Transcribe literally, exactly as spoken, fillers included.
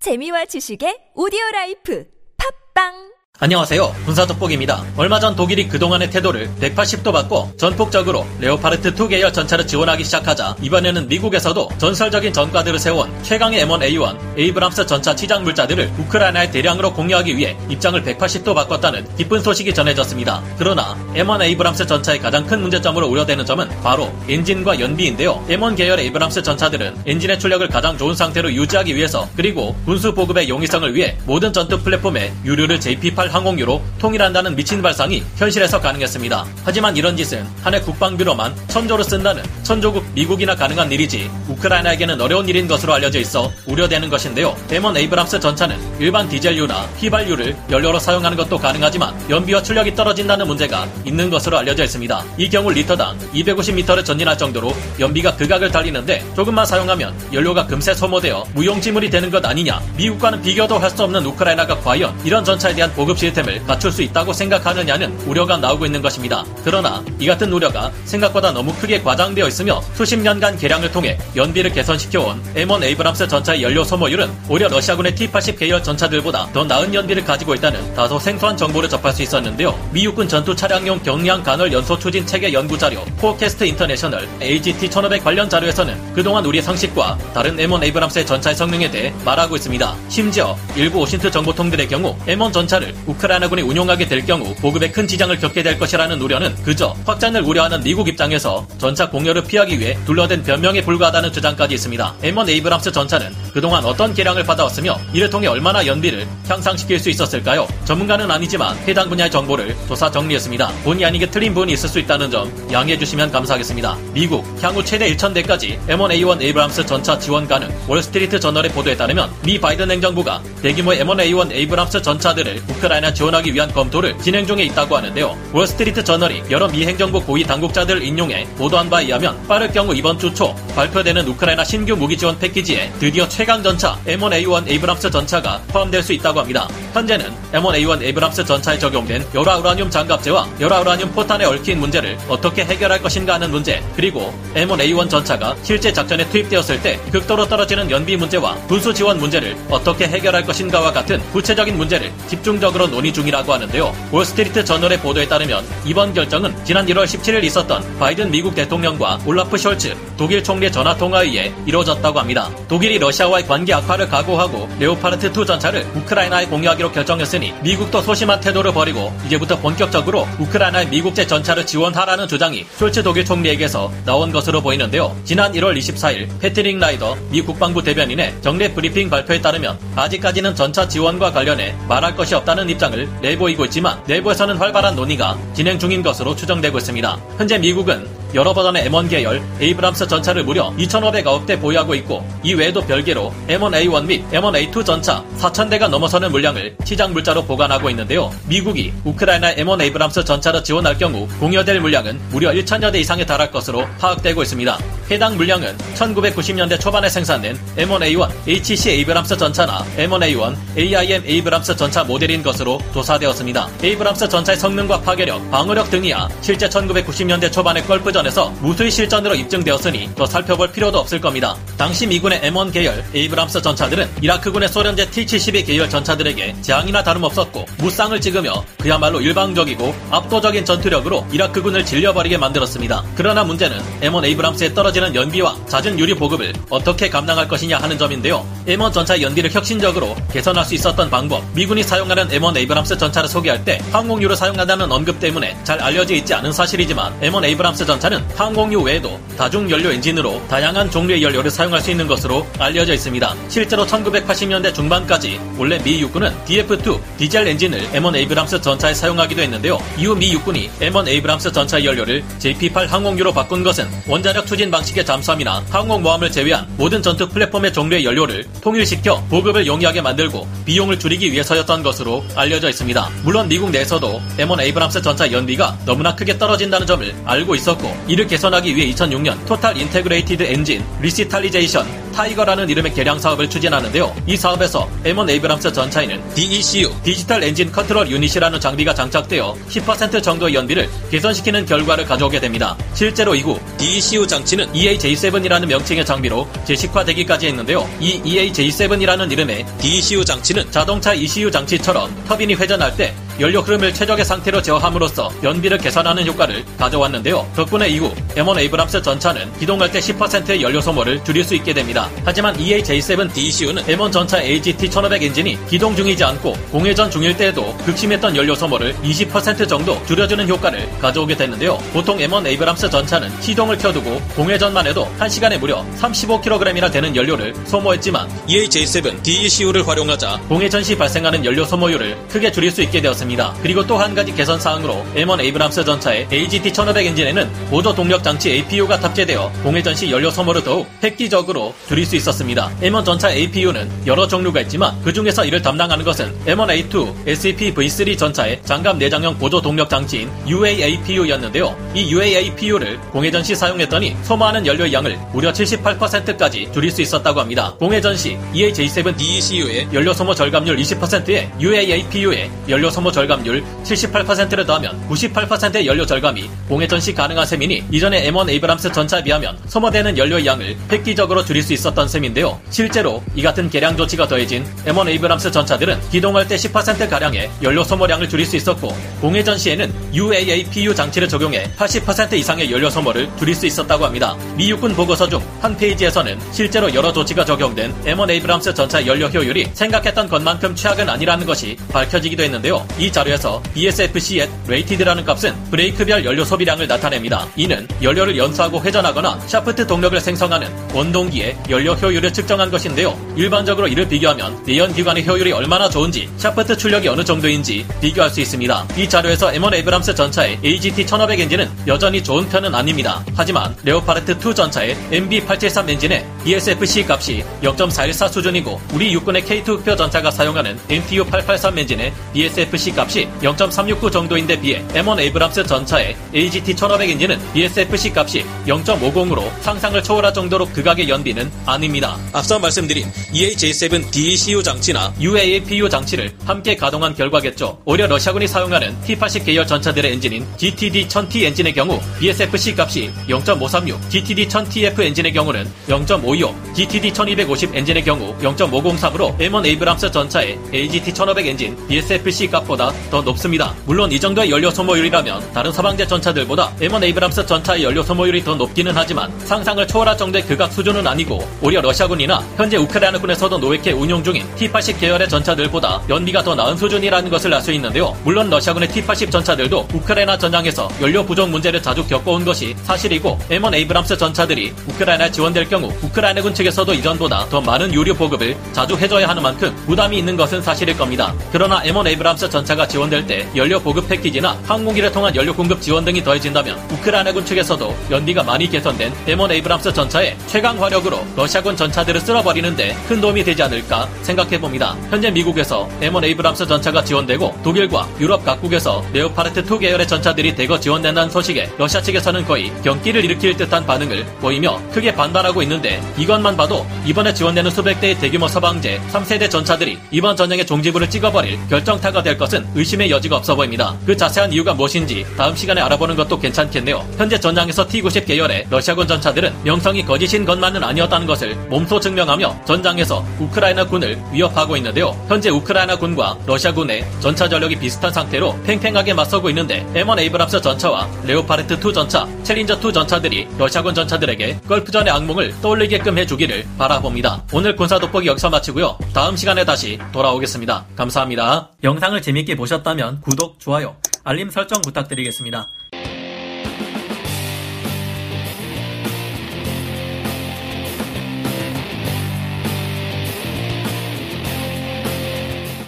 재미와 지식의 오디오라이프 팝빵. 안녕하세요. 군사돋보기입니다. 얼마 전 독일이 그동안의 태도를 백팔십 도 바꿔 전폭적으로 레오파르트 투 계열 전차를 지원하기 시작하자 이번에는 미국에서도 전설적인 전과들을 세운 최강의 엠 원 에이 원 에이브람스 전차 치장 물자들을 우크라이나에 대량으로 공유하기 위해 입장을 백팔십 도 바꿨다는 기쁜 소식이 전해졌습니다. 그러나 엠 원 에이브람스 전차의 가장 큰 문제점으로 우려되는 점은 바로 엔진과 연비인데요. 엠 원 계열 에이브람스 전차들은 엔진의 출력을 가장 좋은 상태로 유지하기 위해서 그리고 군수 보급의 용이성을 위해 모든 전투 플랫폼에 유류를 제이 피 팔 항공유로 통일한다는 미친 발상이 현실에서 가능했습니다. 하지만 이런 짓은 한 해 국방비로만 천조를 쓴다는 천조국 미국이나 가능한 일이지 우크라이나에게는 어려운 일인 것으로 알려져 있어 우려되는 것인데요. 엠 원 에이브람스 전차는 일반 디젤유나 휘발유를 연료로 사용하는 것도 가능하지만 연비와 출력이 떨어진다는 문제가 있는 것으로 알려져 있습니다. 이 경우 리터당 이백오십 미터를 전진할 정도로 연비가 극악을 달리는데 조금만 사용하면 연료가 금세 소모되어 무용지물이 되는 것 아니냐. 미국과는 비교도 할 수 없는 우크라이나가 과연 이런 전차에 대한 보급 시스템을 갖출 수 있다고 생각하느냐는 우려가 나오고 있는 것입니다. 그러나 이 같은 우려가 생각보다 너무 크게 과장되어 있으며 수십 년간 개량을 통해 연비를 개선시켜온 엠 원 에이브람스 전차의 연료 소모율은 오히려 러시아군의 티 팔십 계열 전차들보다 더 나은 연비를 가지고 있다는 다소 생소한 정보를 접할 수 있었는데요. 미 육군 전투 차량용 경량 간헐 연소 추진 체계 연구 자료 포캐스트 인터내셔널 에이 지 티 천오백 관련 자료에서는 그동안 우리의 상식과 다른 엠 원 에이브람스의 전차의 성능에 대해 말하고 있습니다. 심지어 일부 오신트 정보통들의 경우 엠 원 전차를 우크라이나군이 운용하게 될 경우 보급에 큰 지장을 겪게 될 것이라는 우려는 그저 확장을 우려하는 미국 입장에서 전차 공여를 피하기 위해 둘러댄 변명에 불과하다는 주장까지 있습니다. 엠 원 에이브람스 전차는 그동안 어떤 개량을 받아왔으며 이를 통해 얼마나 연비를 향상시킬 수 있었을까요? 전문가는 아니지만 해당 분야의 정보를 조사 정리했습니다. 본의 아니게 틀린 부분이 있을 수 있다는 점 양해해 주시면 감사하겠습니다. 미국 향후 최대 천 대까지 엠 원 에이 원 에이브람스 전차 지원 가능. 월스트리트 저널의 보도에 따르면 미 바이든 행정부가 대규모의 엠 원 에이 원 에이브람스 전차들을 우크라이나 지원하기 위한 검토를 진행 중에 있다고 하는데요. 월스트리트 저널이 여러 미 행정부 고위 당국자들을 인용해 보도한 바에 의하면 빠를 경우 이번 주 초 발표되는 우크라이나 신규 무기 지원 패키지에 드디어 최강 전차 엠 원 에이 원 에이브람스 전차가 포함될 수 있다고 합니다. 현재는 엠 원 에이 원 에이브람스 전차에 적용된 열화 우라늄 장갑재와 열화 우라늄 포탄에 얽힌 문제를 어떻게 해결할 것인가 하는 문제, 그리고 엠 원 에이 원 전차가 실제 작전에 투입되었을 때 극도로 떨어지는 연비 문제와 군수 지원 문제를 어떻게 해결할 것인가와 같은 구체적인 문제를 집중적으로 논의 중이라고 하는데요. 월스트리트 저널의 보도에 따르면 이번 결정은 지난 일월 십칠일 있었던 바이든 미국 대통령과 올라프 숄츠 독일 총리의 전화통화에 의해 이루어졌다고 합니다. 독일이 러시아와의 관계 악화를 각오하고 레오파르트 투 전차를 우크라이나에 공유하기로 결정했으니 미국도 소심한 태도를 버리고 이제부터 본격적으로 우크라이나의 미국제 전차를 지원하라는 주장이 숄츠 독일 총리에게서 나온 것으로 보이는데요. 지난 일월 이십사일 패트릭 라이더 미 국방부 대변인의 정례 브리핑 발표에 따르면 아직까지는 전차 지원과 관련해 말할 것이 없다는 입장을 내보이고 있지만 내부에서는 활발한 논의가 진행 중인 것으로 추정되고 있습니다. 현재 미국은 여러 버전의 엠 원 계열 에이브람스 전차를 무려 이천오백구 대 보유하고 있고 이 외에도 별개로 엠 원 에이 원 및 엠 원 에이 투 전차 사천 대가 넘어서는 물량을 치장 물자로 보관하고 있는데요. 미국이 우크라이나 엠 원 에이브람스 전차를 지원할 경우 공여될 물량은 무려 천여 대 이상에 달할 것으로 파악되고 있습니다. 해당 물량은 천구백구십 년대 초반에 생산된 엠 원 에이 원 에이치 씨 에이브람스 전차나 엠 원 에이 원 에이 아이 엠 에이브람스 전차 모델인 것으로 조사되었습니다. 에이브람스 전차의 성능과 파괴력, 방어력 등이야 실제 천구백구십 년대 초반의 걸프전에서 무수히 실전으로 입증되었으니 더 살펴볼 필요도 없을 겁니다. 당시 미군의 엠 원 계열 에이브람스 전차들은 이라크군의 소련제 티 칠십이 계열 전차들에게 재앙이나 다름없었고 무쌍을 찍으며 그야말로 일방적이고 압도적인 전투력으로 이라크군을 질려버리게 만들었습니다. 그러나 문제는 엠 원 에이브람스에 떨어지는 연비와 잦은 유리 보급을 어떻게 감당할 것이냐 하는 점인데요. 엠 원 전차의 연비를 혁신적으로 개선할 수 있었던 방법, 미군이 사용하는 엠 원 에이브람스 전차를 소개할 때 항공유를 사용한다는 언급 때문에 잘 알려져 있지 않은 사실이지만 엠 원 에이브람스 전차는 항공유 외에도 다중연료 엔진으로 다양한 종류의 연료를 사용할 수 있는 것으로 알려져 있습니다. 실제로 천구백팔십 년대 중반까지 원래 미 육군은 디 에프 투 디젤 엔진을 엠 원 에이브람스 전차에 사용하기도 했는데요. 이후 미 육군이 엠 원 에이브람스 전차의 연료를 제이 피 팔 항공유로 바꾼 것은 원자력 추진 방식의 잠수함이나 항공모함을 제외한 모든 전투 플랫폼의 종류의 연료를 통일시켜 보급을 용이하게 만들고 비용을 줄이기 위해서였던 것으로 알려져 있습니다. 물론 미국 내에서도 엠 원 에이브람스 전차 연비가 너무나 크게 떨어진다는 점을 알고 있었고 이를 개선하기 위해 이천육 년 토탈 인테그레이티드 엔진 리시탈리제이션 타이거라는 이름의 개량 사업을 추진하는데요. 이 사업에서 엠 원 에이브람스 전차에는 디이씨유 디지털 엔진 컨트롤 유닛이라는 장비가 장착되어 십 퍼센트 정도의 연비를 개선시키는 결과를 가져오게 됩니다. 실제로 이후 디이씨유 장치는 이에이제이 세븐이라는 명칭의 장비로 제식화되기까지 했는데요. 이 이에이제이 세븐이라는 이름의 디이씨유 장치는 자동차 이씨유 장치처럼 터빈이 회전할 때 연료 흐름을 최적의 상태로 제어함으로써 연비를 개선하는 효과를 가져왔는데요. 덕분에 이후 엠 원 에이브람스 전차는 기동할 때 십 퍼센트의 연료 소모를 줄일 수 있게 됩니다. 하지만 이에이제이 세븐 디이씨유는 엠 원 전차 에이지티 천오백 엔진이 기동 중이지 않고 공회전 중일 때에도 극심했던 연료 소모를 이십 퍼센트 정도 줄여주는 효과를 가져오게 됐는데요. 보통 엠 원 에이브람스 전차는 시동을 켜두고 공회전만 해도 한 시간에 무려 삼십오 킬로그램이나 되는 연료를 소모했지만 이에이제이 세븐 디이씨유를 활용하자 공회전 시 발생하는 연료 소모율을 크게 줄일 수 있게 되었습니다. 그리고 또 한 가지 개선 사항으로 엠 원 에이브람스 전차의 에이지티 천오백 엔진에는 보조 동력 장치 에이피유가 탑재되어 공회전 시 연료 소모를 더욱 획기적으로 줄일 수 있었습니다. 엠 원 전차 에이피유는 여러 종류가 있지만 그 중에서 이를 담당하는 것은 엠 원 에이 투 에스이피 브이 쓰리 전차의 장갑 내장형 보조 동력 장치인 유에이에이피유였는데요. 이 유에이에이피유를 공회전 시 사용했더니 소모하는 연료의 양을 무려 칠십팔 퍼센트까지 줄일 수 있었다고 합니다. 공회전 시 이에이제이 세븐 디이씨유의 연료 소모 절감률 이십 퍼센트에 유에이에이피유의 연료 소모 절감률 칠십팔 퍼센트를 더하면 구십팔 퍼센트의 연료 절감이 공회전 시 가능한 셈이니 이전의 엠 원 에이브람스 전차에 비하면 소모되는 연료의 양을 획기적으로 줄일 수 있었던 셈인데요. 실제로 이 같은 개량 조치가 더해진 엠 원 에이브람스 전차들은 기동할 때 십 퍼센트가량의 연료 소모량을 줄일 수 있었고 공회전 시에는 유에이에이피유 장치를 적용해 팔십 퍼센트 이상의 연료 소모를 줄일 수 있었다고 합니다. 미 육군 보고서 중 한 페이지에서는 실제로 여러 조치가 적용된 엠 원 에이브람스 전차 연료 효율이 생각했던 것만큼 최악은 아니라는 것이 밝혀지기도 했는데요. 이 자료에서 비에스에프씨 at 레이티드라는 값은 브레이크별 연료 소비량을 나타냅니다. 이는 연료를 연소하고 회전하거나 샤프트 동력을 생성하는 원동기의 연료 효율을 측정한 것인데요. 일반적으로 이를 비교하면 내연기관의 효율이 얼마나 좋은지 샤프트 출력이 어느 정도인지 비교할 수 있습니다. 이 자료에서 엠 원 에이브람스 전차의 에이지티 천오백 엔진은 여전히 좋은 편은 아닙니다. 하지만 레오파르트 투 전차의 엠비 팔칠삼 엔진의 비에스에프씨 값이 영 점 사일사 수준이고 우리 육군의 케이 투 흑표 전차가 사용하는 엠티유 팔팔삼 엔진의 비에스에프씨 값이 영 점 삼육구 정도인데 비해 엠 원 에이브람스 전차의 에이지티 천오백 엔진은 비에스에프씨 값이 영 점 오공으로 상상을 초월할 정도로 극악의 연비는 아닙니다. 앞서 말씀드린 이에이제이 세븐 디이씨유 장치나 유에이피유 장치를 함께 가동한 결과겠죠. 오히려 러시아군이 사용하는 티 팔십 계열 전차들의 엔진인 지티디 천 티 엔진의 경우 비에스에프씨 값이 영 점 오삼육, 지티디 천 티에프 엔진의 경우는 영 점 오이오, 지티디 천이백오십 엔진의 경우 영 점 오공삼으로 엠 원 에이브람스 전차의 에이지티 천오백 엔진 비에스에프씨 값보다 더 높습니다. 물론 이 정도의 연료 소모율이라면 다른 서방제 전차들보다 엠 원 에이브람스 전차의 연료 소모율이 더 높기는 하지만 상상을 초월할 정도의 극악 수준은 아니고 오히려 러시아군이나 현재 우크라이나군에서도 노획해 운용 중인 티 팔십 계열의 전차들보다 연비가 더 나은 수준이라는 것을 알 수 있는데요. 물론 러시아군의 티 팔십 전차들도 우크라이나 전장에서 연료 부족 문제를 자주 겪어온 것이 사실이고 엠 원 에이브람스 전차들이 우크라이나에 지원될 경우 우크라이나군 측에서도 이전보다 더 많은 유류 보급을 자주 해줘야 하는 만큼 부담이 있는 것은 사실일 겁니다. 그러나 엠 원 에이브람스 전차가 지원될 때 연료 보급 패키지나 항공기를 통한 연료 공급 지원 등이 더해진다면 우크라이나군 측에서도 연비가 많이 개선된 엠 원 에이브람스 전차의 최강 화력으로 러시아군 전차들을 쓸어버리는데 큰 도움이 되지 않을까 생각해봅니다. 현재 미국에서 엠 원 에이브람스 전차가 지원되고 독일과 유럽 각국에서 레오파르트 투 계열의 전차들이 대거 지원된다는 소식에 러시아 측에서는 거의 경기를 일으킬 듯한 반응을 보이며 크게 반발하고 있는데 이것만 봐도 이번에 지원되는 수백 대의 대규모 서방제 삼 세대 전차들이 이번 전쟁의 종지부를 찍어버릴 결정타가 될 것은 의심의 여지가 없어 보입니다. 그 자세한 이유가 무엇인지 다음 시간에 알아보는 것도 괜찮겠네요. 현재 전장에서 티 구십 계열의 러시아군 전차들은 명성이 거짓인 것만은 아니었다는 것을 몸소 증명하며 전장에서 우크라이나 군을 위협하고 있는데요. 현재 우크라이나 군과 러시아군의 전차 전력이 비슷한 상태로 팽팽하게 맞서고 있는데 엠 원 에이브람스 전차와 레오파르트 투 전차, 챌린저 투 전차들이 러시아군 전차들에게 걸프전의 악몽을 떠올리게끔 해주기를 바라봅니다. 오늘 군사 돋보기 여기서 마치고요. 다음 시간에 다시 돌아오겠습니다. 감사합니다. 영상을 재밌게 보셨다면 구독, 좋아요, 알림 설정 부탁드리겠습니다.